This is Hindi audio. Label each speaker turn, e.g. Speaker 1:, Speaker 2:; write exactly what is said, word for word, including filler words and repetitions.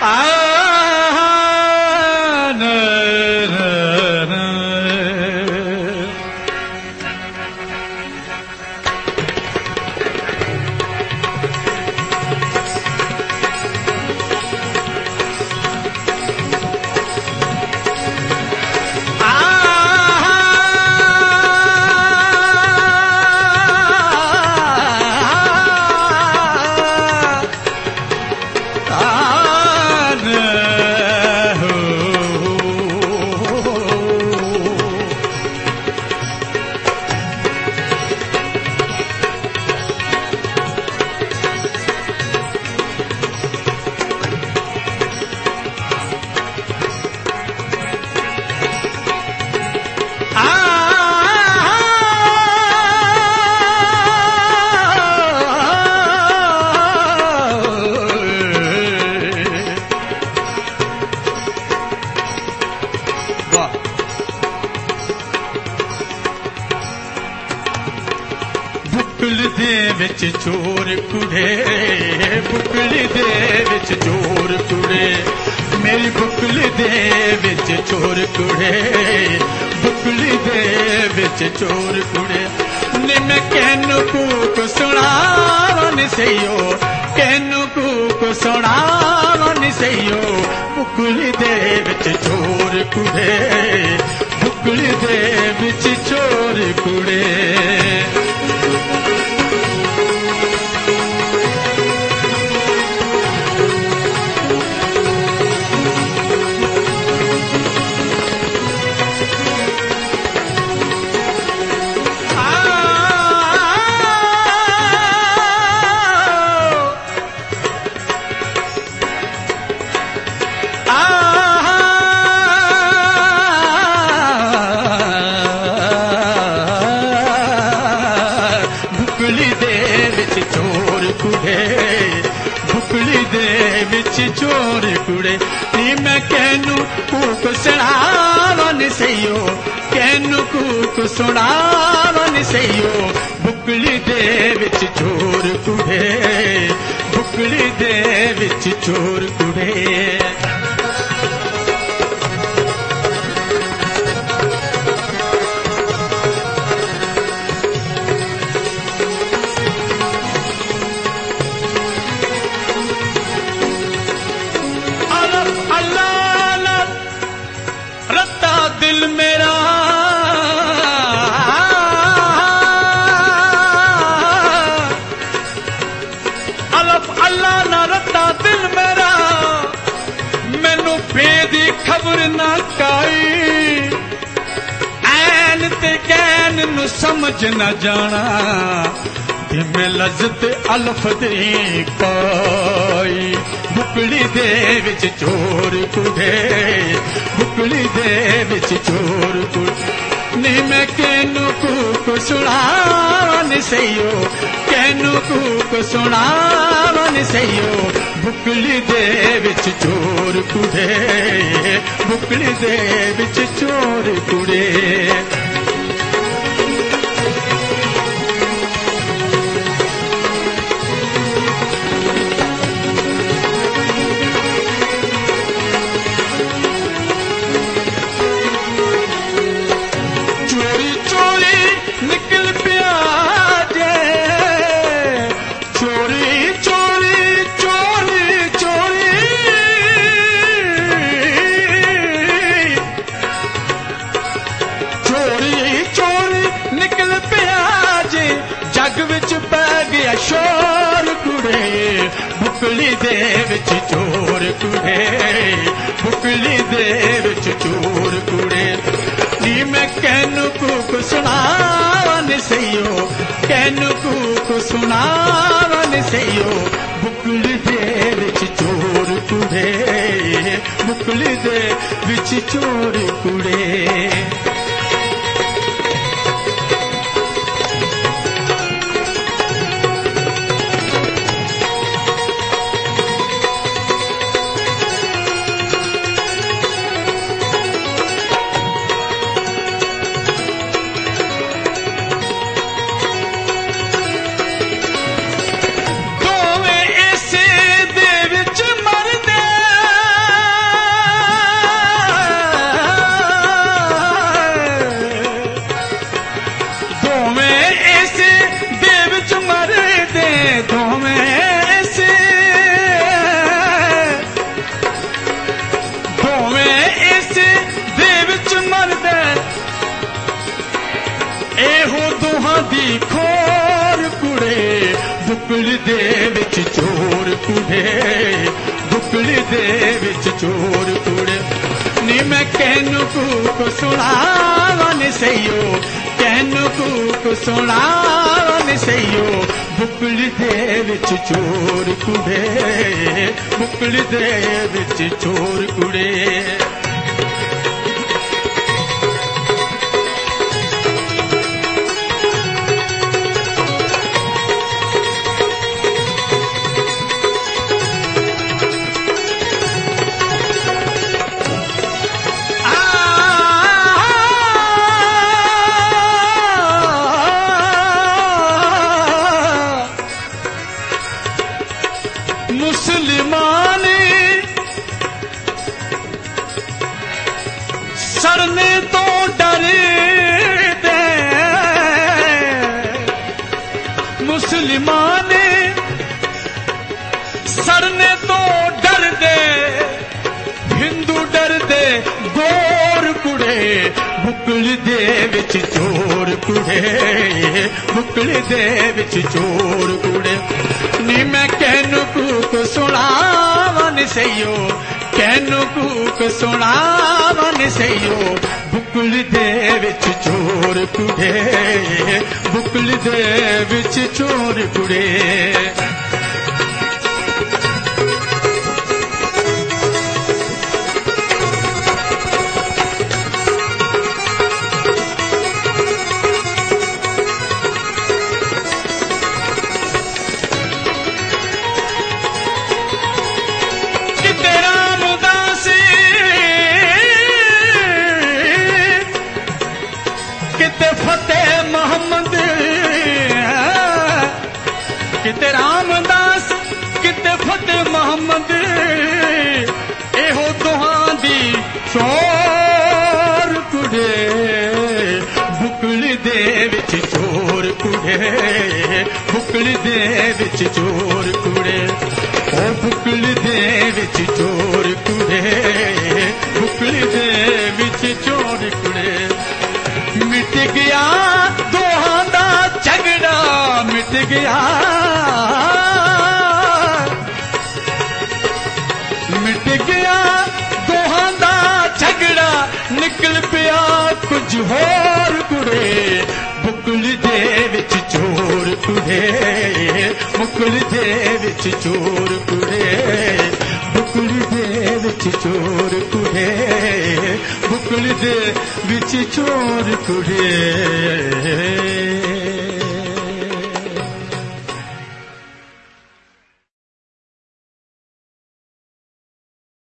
Speaker 1: बुकल दे विच चोर कुड़े, बुकल दे विच चोर कुड़े, मेरी बुकल दे विच चोर कुड़े, बुकल दे विच चोर कुड़े। नी मैं कैनू कूक सुनावन सईयो, कैनू कूक सुनावन सईयो, बुकल दे विच चोर कुड़े, बुकल दे विच चोर कुड़े। चोर कुड़े नी मैं कैनू कूक सुनावन सईयो, कैनू कूक सुनावन सईयो, बुकली दे विच चोर कुड़े, बुकली दे विच चोर कुड़े। दिल मेरा अलफ अल्लाह ना रत्ता दिल मेरा, मैनू बेदी खबर ना काई, ऐन ते कैन नू समझ न जाना, मैं लज्जत अल्फ दी पाई। बुकली दे विच चोर कुड़े, बुकली दे विच चोर कुड़े, नी मैं कैनू कूक सुनावन सईयो, कैनू कूक सुनावन सईयो, बुकली दे विच चोर कुड़े, बुकली दे विच चोर कुड़े। शोर कुड़े बुकली दे विच चोर कुड़े, बुकली दे विच चोर कुड़े, नी मैं कैनू कूक सुनावन सईयो, कैनू कूक सुनावन सईयो, बुकली दे विच चोर कुड़े, बुकली दे विच चोर कुड़े। बुकली दे विच चोर कुड़े, बुकली दे विच चोर कुड़े। नी मैं कहनू कूक सुनावन सईयो, कहनू कूक सुनावन सईयो, बुकली दे विच चोर कुड़े, बुकली दे विच चोर कुड़े। मुसलमान सरने तो डरते, मुसलमान सरने तो डरते, हिंदू डरते गोर कुड़े, बुकली दे विच चोर कुड़े, बुकली दे विच चोर कुड़े। नी मैं कहनू कूक सुनावन सईयो, कहनू कूक सुनावन सईयो, बुकली दे विच चोर कुड़े, बुकली दे विच चोर कुड़े। किते फतेह मोहम्मद, किते रामदास, किते फतेह मोहम्मद, एहो दुहां दी चोर कुड़े, बुकली दे विच चोर कुड़े, बुकली दे विच चोर कुड़े। ओ बुकली दे विच चोर कुड़े, बुकली दे विच चोर कुड़े। मिट गया दोहां दा झगड़ा, मिट गया, मिट गया दोहां दा झगड़ा, निकल पिया कुछ होर कुड़े, बुकली दे विच चोर कुड़े, बुकली दे विच चोर कुड़े, बुकली दे विच चोर कुड़े, बुकली दे विच चोर कुड़े।